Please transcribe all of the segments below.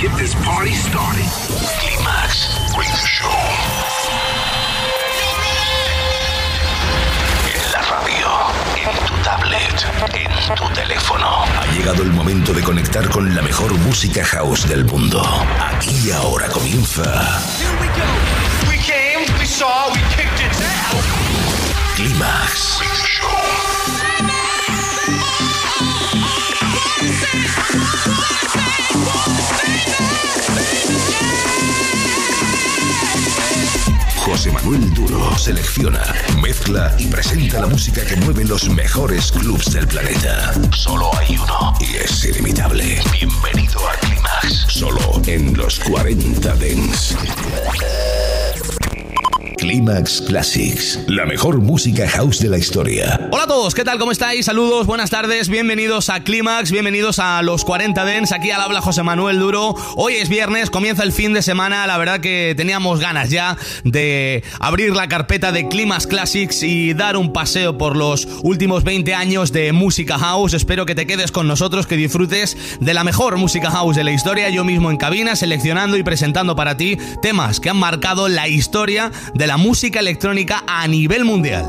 get this party started. Climax Radio Show. En la radio, en tu tablet, en tu teléfono. Ha llegado el momento de conectar con la mejor música house del mundo. Aquí y ahora comienza. Here we go. We came, we saw, we kicked it down. Climax Radio Show. José Manuel Duro selecciona, mezcla y presenta la música que mueve los mejores clubs del planeta. Solo hay uno y es ilimitable. Bienvenido a Climax, solo en los 40 Dance. Climax Classics, la mejor música house de la historia. Hola a todos, ¿qué tal? ¿Cómo estáis? Saludos, buenas tardes, bienvenidos a Climax, bienvenidos a los 40 Dance, aquí al habla José Manuel Duro. Hoy es viernes, comienza el fin de semana, la verdad que teníamos ganas ya de abrir la carpeta de Climax Classics y dar un paseo por los últimos 20 años de música house. Espero que te quedes con nosotros, que disfrutes de la mejor música house de la historia, yo mismo en cabina, seleccionando y presentando para ti temas que han marcado la historia de la música electrónica a nivel mundial.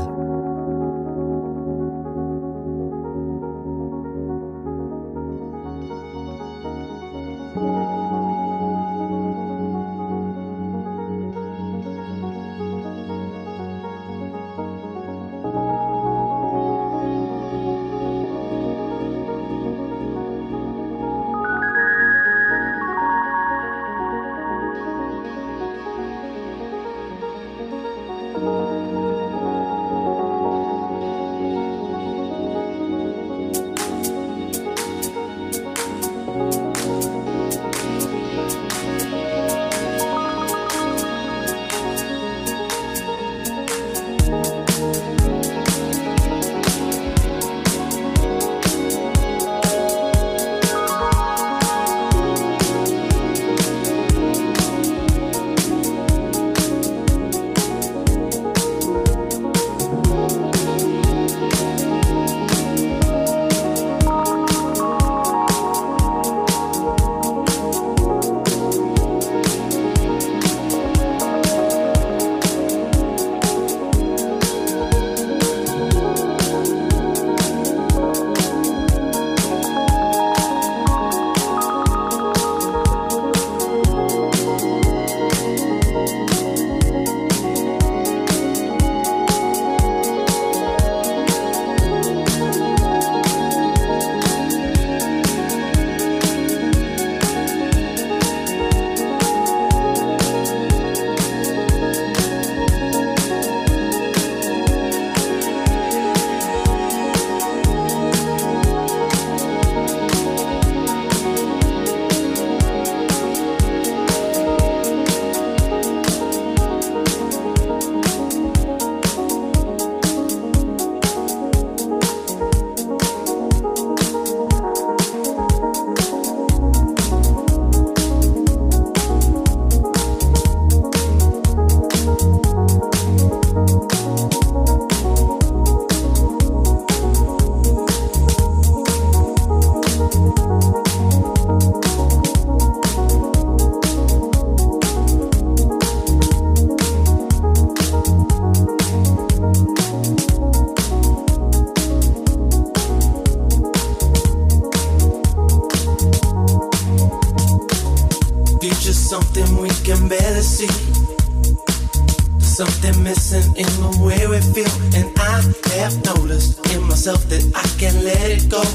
Something missing in the way we feel, and I have noticed in myself that I can't let it go.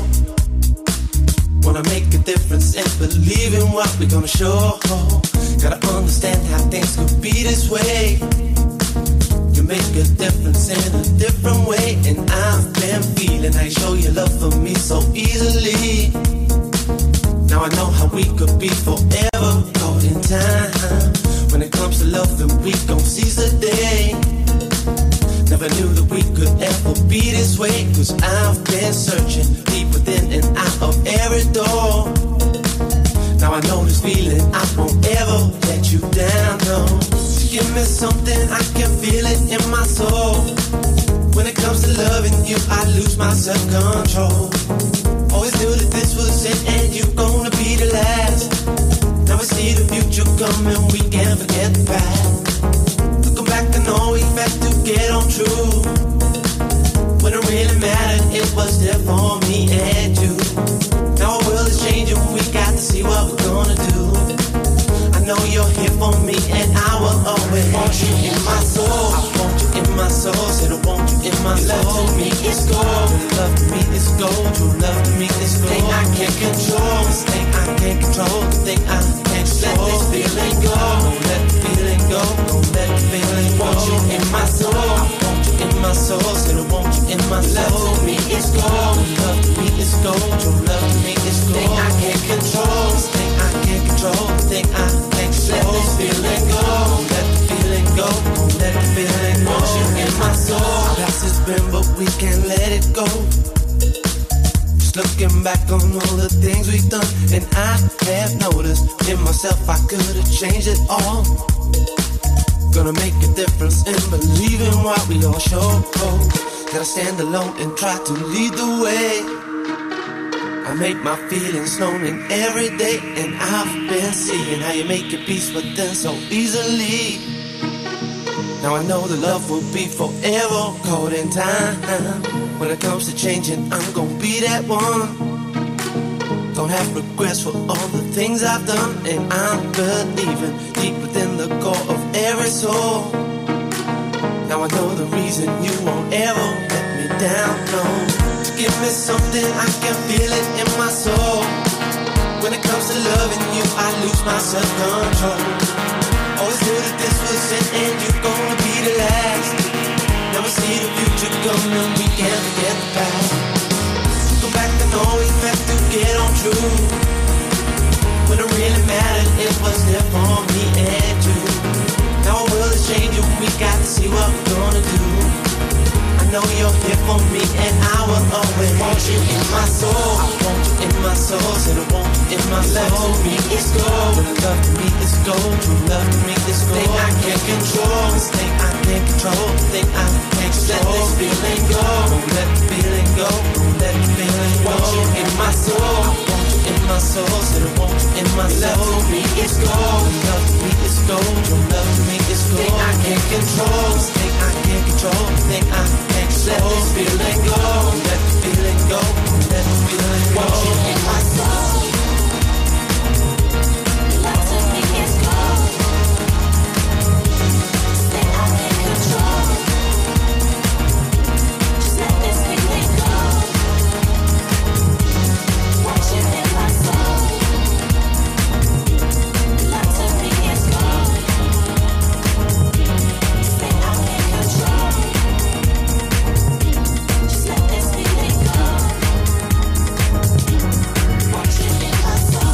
Wanna make a difference and believe in what we're gonna show. Gotta understand how things could be this way. You make a difference in a different way, and I've been feeling how you show your love for me so easily. Now I know how we could be forever caught in time. When it comes to love, then we gon' seize the day. Never knew that we could ever be this way, 'cause I've been searching deep within and out of every door. Now I know this feeling, I won't ever let you down, no. So give me something, I can feel it in my soul. When it comes to loving you, I lose my self-control. Always knew that this was it and you're gonna be the last. Now it's you're here for me, and I will always want you in my soul. I want you in my soul, said I want you in my soul. Love to me is gold, love to me is gold. True love to me is gold. Thing I can't control, this thing I can't control, the thing I can't let this feeling go. Don't let the feeling go, don't let the feeling go. Want you in my soul, I want you in my soul, said I want you in my soul. Love to me is gold, love to me is gold. True love to me is gold. Thing I can't control, this thing I can't control, the thing I can't let this feeling go. Don't let the feeling go, don't let the feeling go. Want you in my soul. Past has been, but we can't let it go. Just looking back on all the things we've done, and I have noticed in myself I could have changed it all. Gonna make a difference in believing what we all show. Gotta stand alone and try to lead the way. I make my feelings known in every day, and I've been seeing how you make your peace with them so easily. Now I know the love will be forever caught in time. When it comes to changing, I'm gonna be that one. Don't have regrets for all the things I've done, and I'm believing deep within the core of every soul. Now I know the reason you won't ever let me down, no. Give me something, I can feel it in my soul. When it comes to loving you, I lose my self-control. Always knew that this was it, and you're gonna be the last. Never see the future coming, we can't forget the past. Go back and always back to get on true. When it really mattered, it was there for me and you. Now our world is changing, we got to see what we're gonna do. I know you're here for me, and I will always want you in my soul. I want you in my soul, said I want you in my soul. Love to me is gold, love to me is gold. True love to me is gold. Thing I can't control, this thing I can't control, thing I can't let this feeling go. Don't let the feeling go, don't let the feeling go. Want you in my soul, I want you in my soul, said I want you in my soul. Love to me is gold, love to me is gold. True love to me is gold. Thing I can't control, this thing I can't control, thing I can't let this feeling go. Let the feeling go, let the feeling go. Want you in my soul. Love to me is gold. Thing I can't control. Just let this feeling go. Want you in my soul. Love to me is gold. Thing I can't control. Just let this feeling go. Want you in my soul.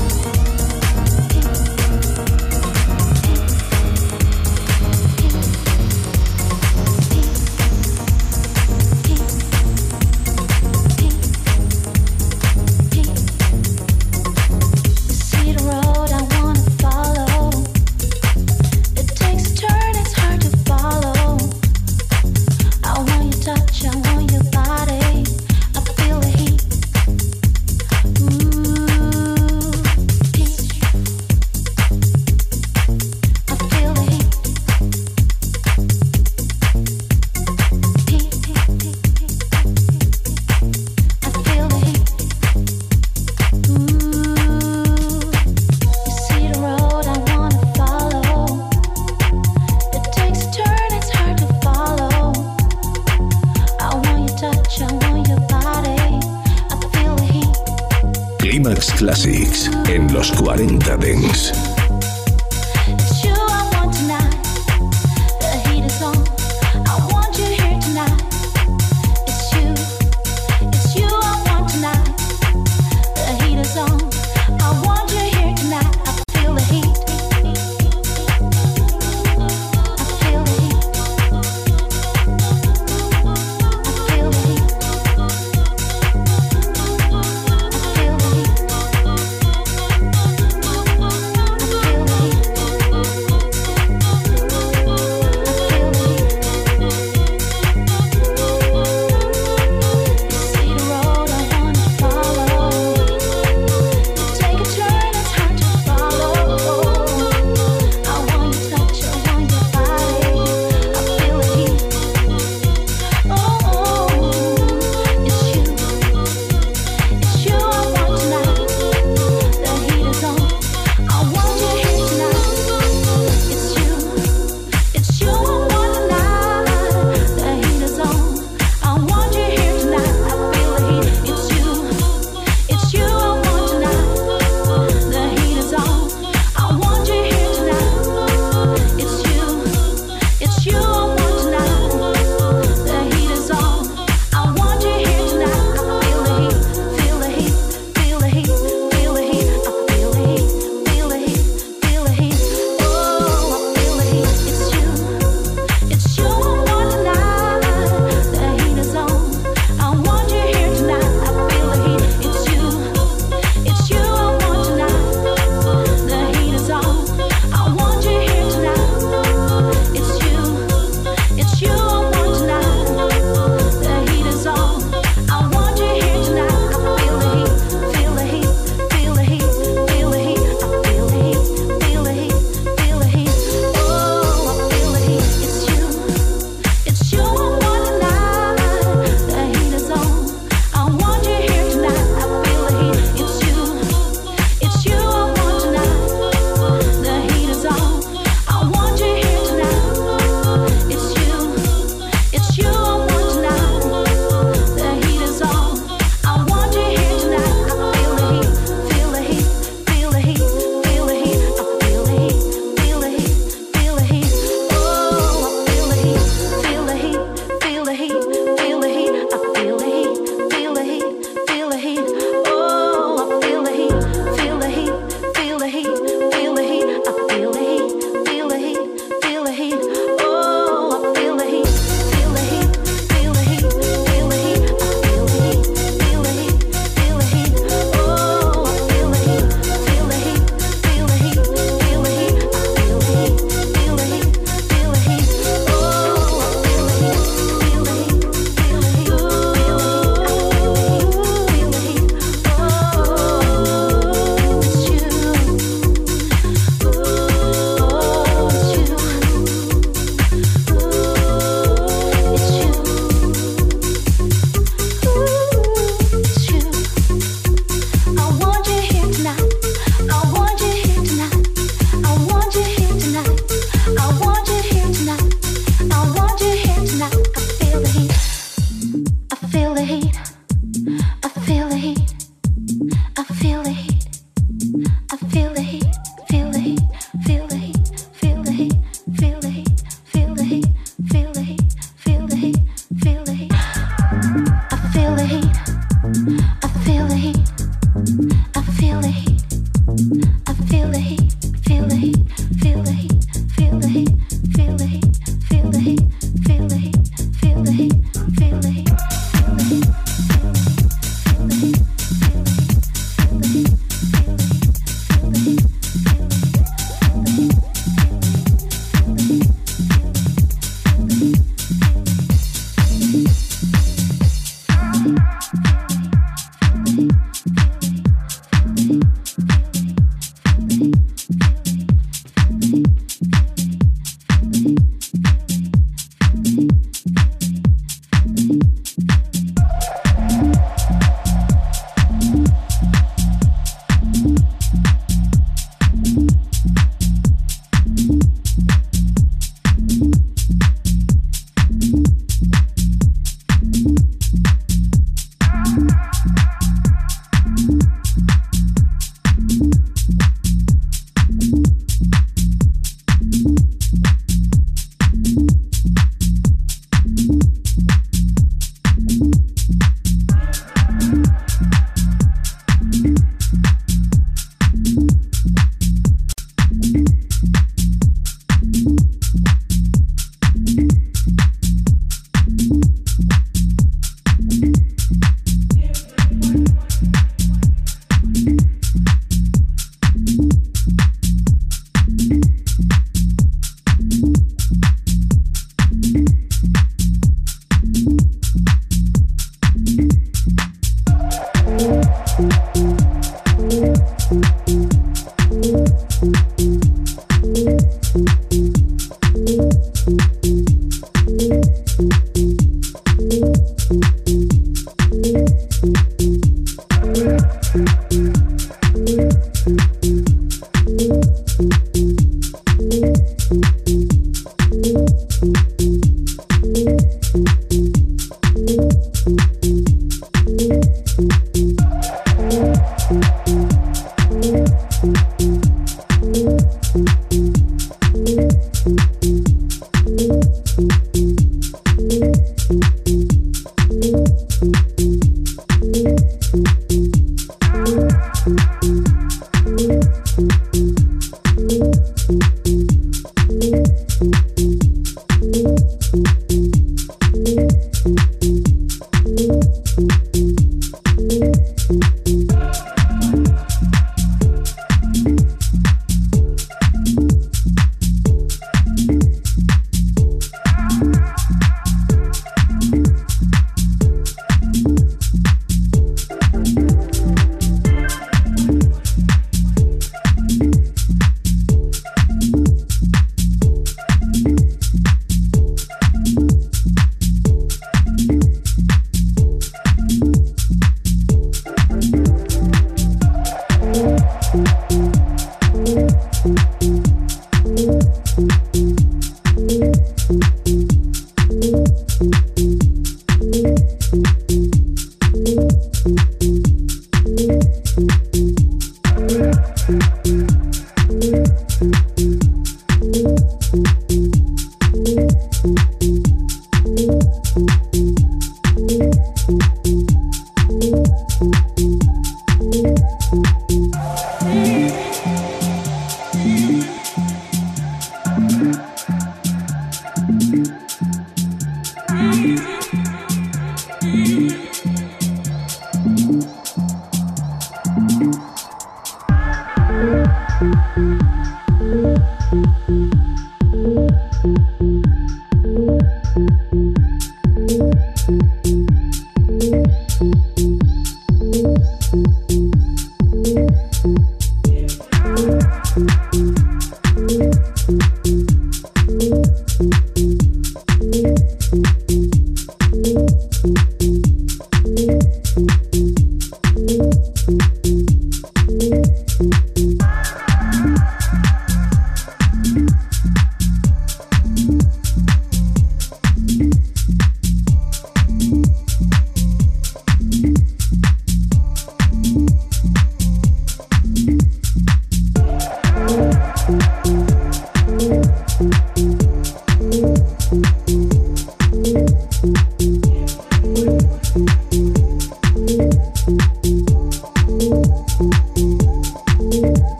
See the road I wanna follow. It takes a turn, it's hard to follow. I want your touch, I want your body. I feel the heat. Peach. I feel the heat. Peach. I feel the heat. You see the road I wanna follow. It takes a turn, it's hard to follow. I want your touch, I want your body. I feel the heat. Climax Classics en los 40 Dance. It's you I want tonight. The heat is on. I want you here tonight. It's you I want tonight. The heat is on. I want you here tonight. I feel the heat. I feel the heat. I feel the heat. I feel the heat.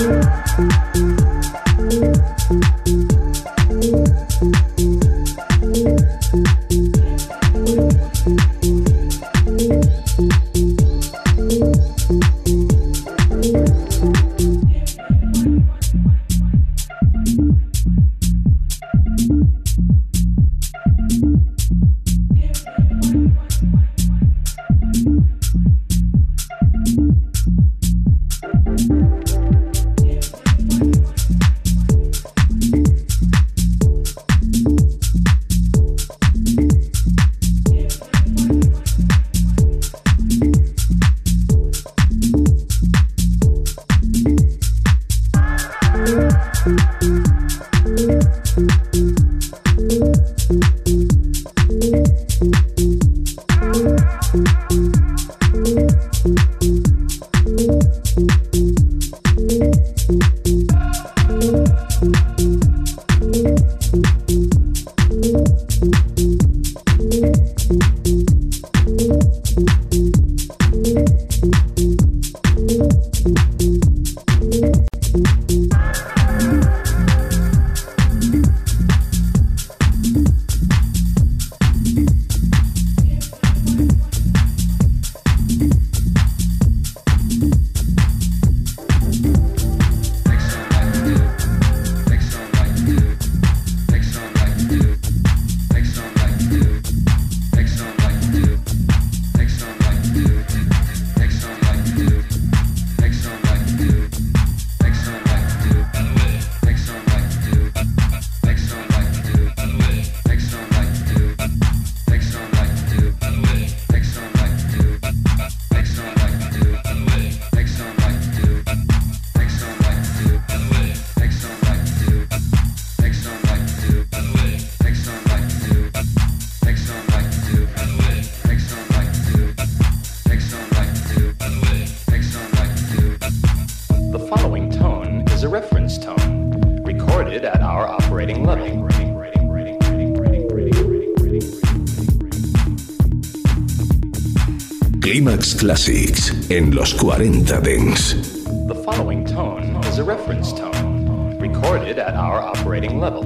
Climax Classics en los 40 Dance. The following tone is a reference tone, recorded at our operating level.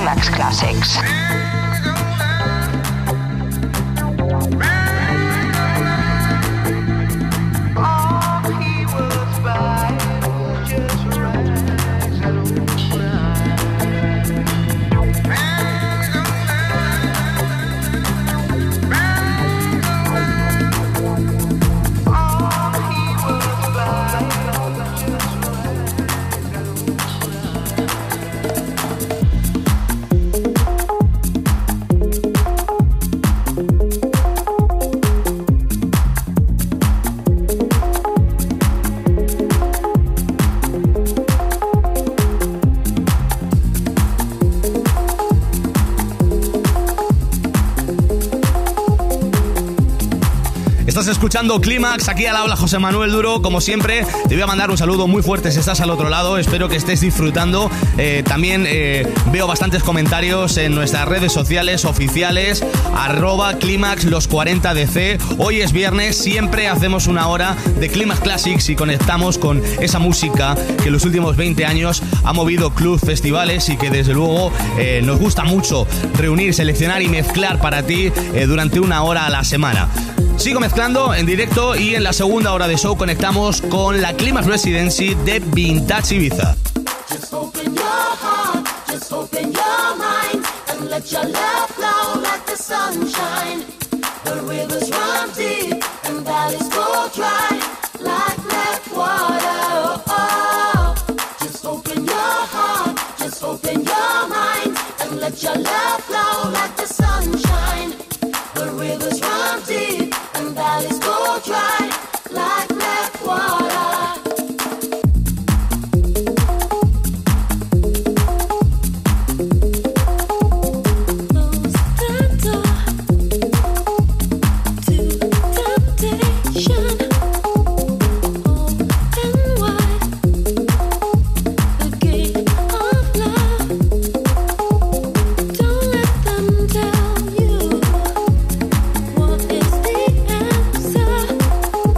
Climax Classics. Estás escuchando Clímax, aquí al habla José Manuel Duro. Como siempre, te voy a mandar un saludo muy fuerte si estás al otro lado. Espero que estés disfrutando. También veo bastantes comentarios en nuestras redes sociales oficiales, @Clímax los 40DC. Hoy es viernes, siempre hacemos una hora de Clímax Classics y conectamos con esa música que en los últimos 20 años ha movido clubs, festivales y que desde luego nos gusta mucho reunir, seleccionar y mezclar para ti durante una hora a la semana. Sigo mezclando en directo y en la segunda hora de show conectamos con la Climax Residency de Vintage Ibiza. Just open your heart, just open your mind, and let your love flow like the sunshine. The rivers run deep and valleys go dry like lake water. Oh, just open your heart, just open your mind, and let your love flow like the sunshine. The rivers run deep and valleys go dry like lake water. Close the door to temptation. Open wide the gate of love. Don't let them tell you what is the answer.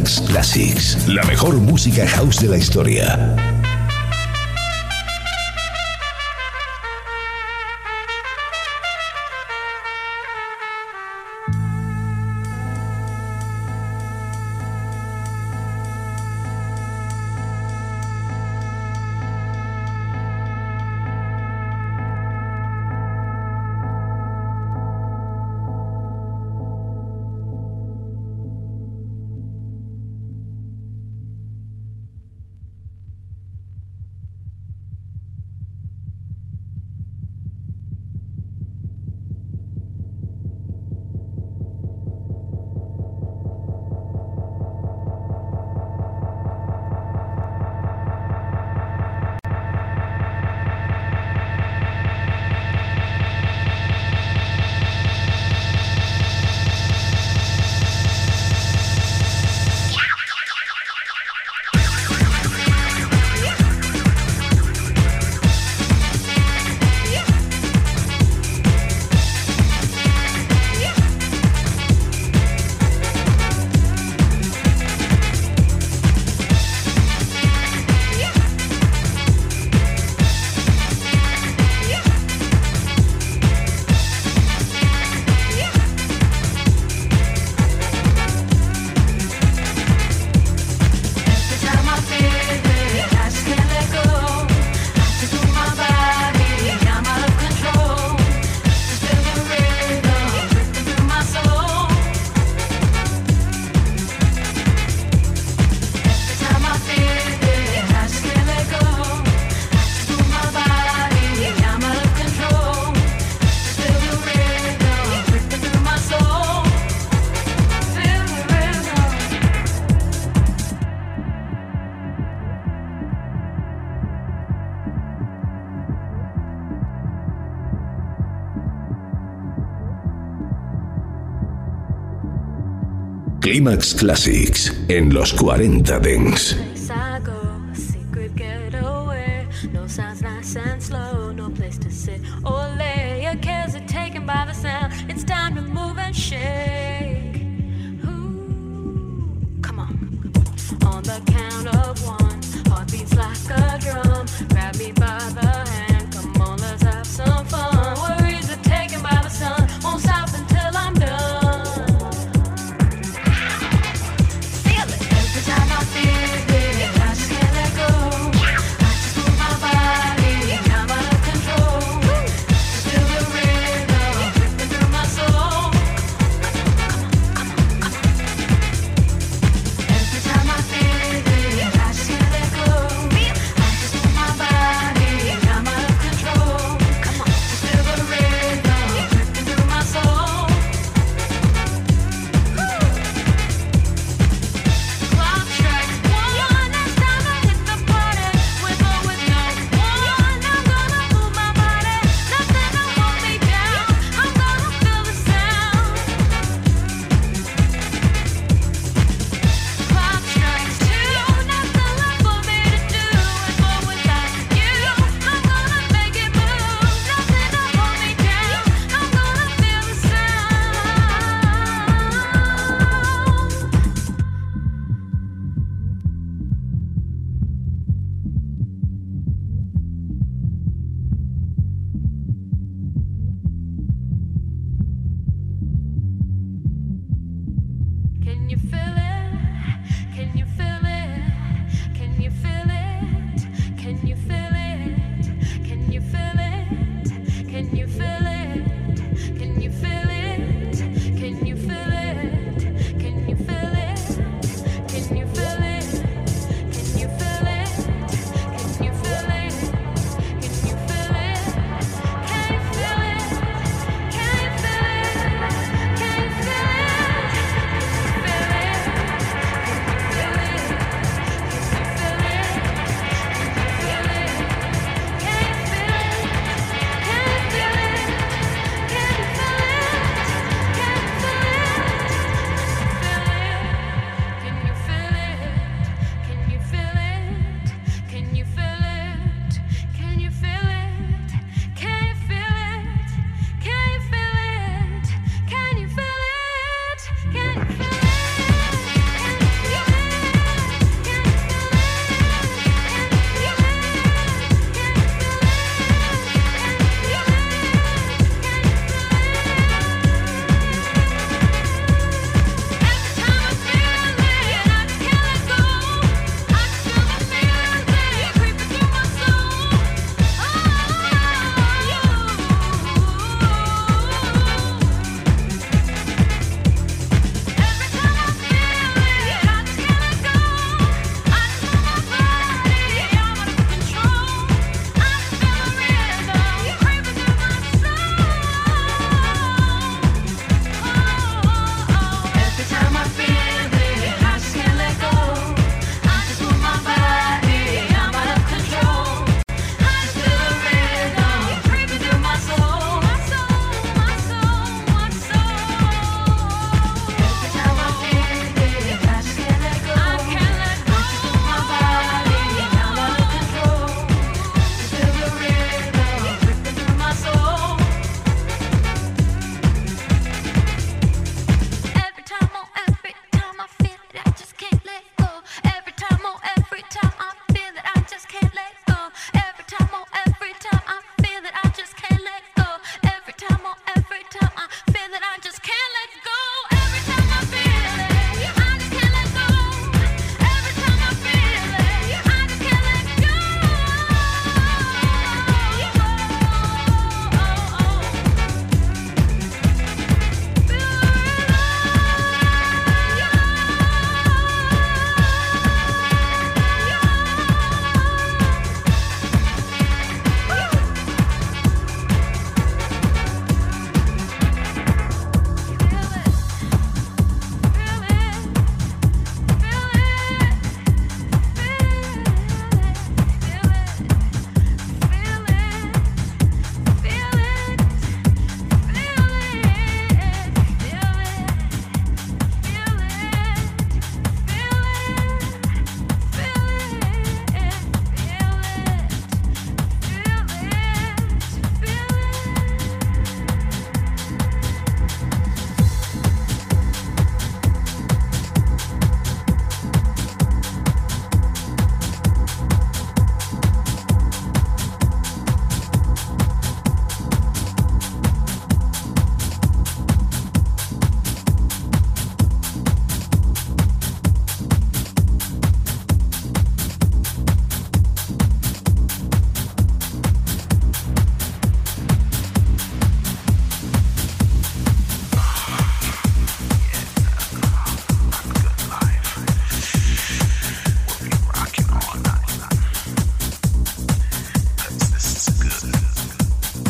Climax Classics, la mejor música house de la historia. Climax Classics en los 40 Dance.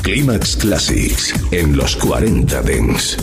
Climax Classics en los 40 Dance.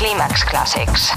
Climax Classics.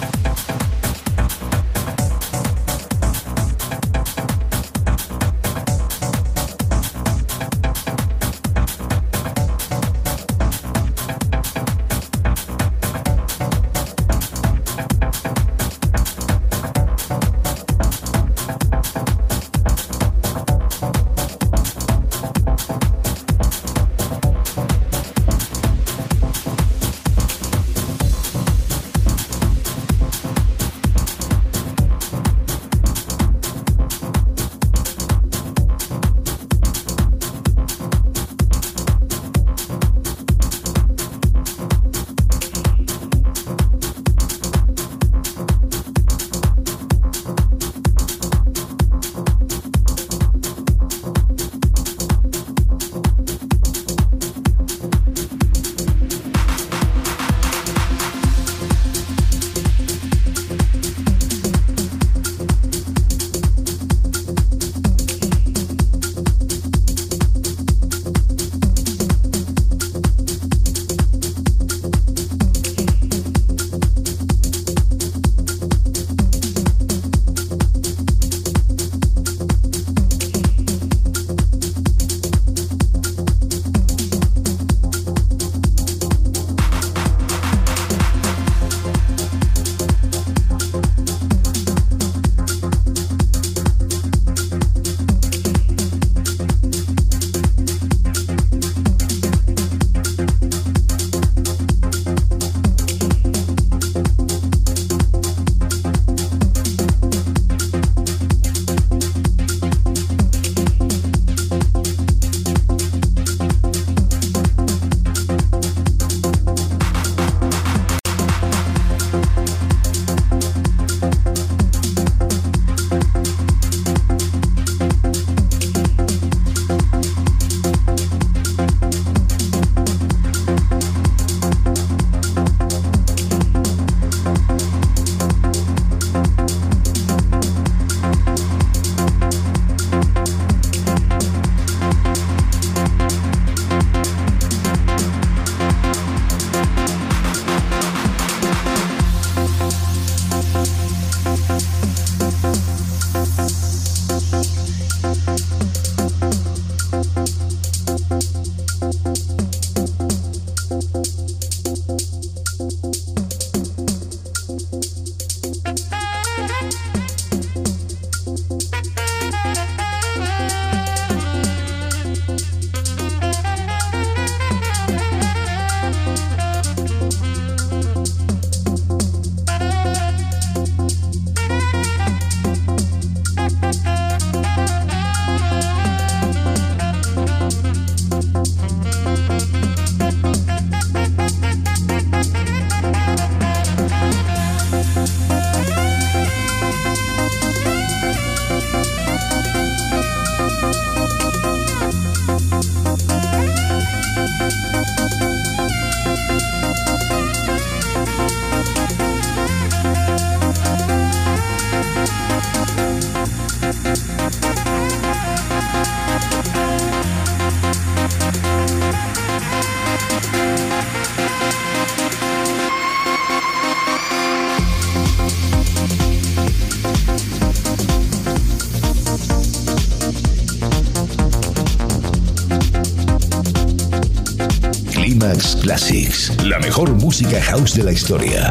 Climax Classics, la mejor música house de la historia.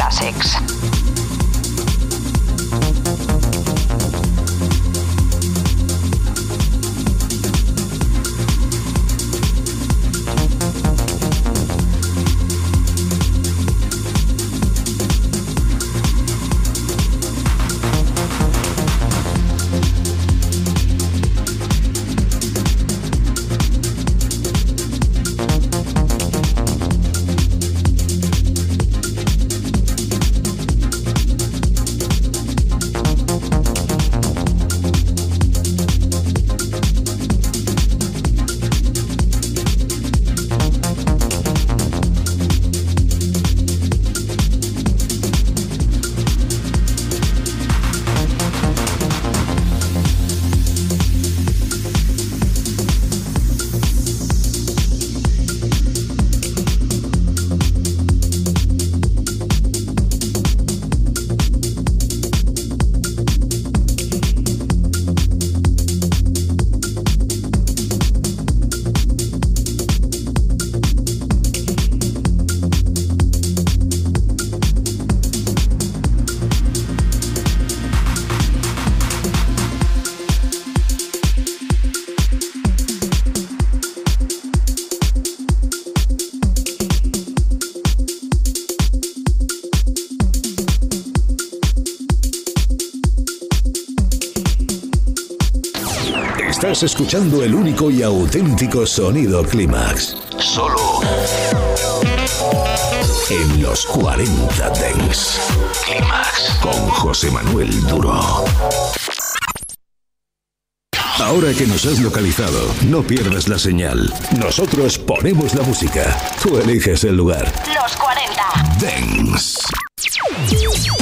Classics. Estás escuchando el único y auténtico sonido Clímax. Solo en los 40 Dance. Clímax con José Manuel Duro. Ahora que nos has localizado, no pierdas la señal. Nosotros ponemos la música. Tú eliges el lugar. Los 40 Dance.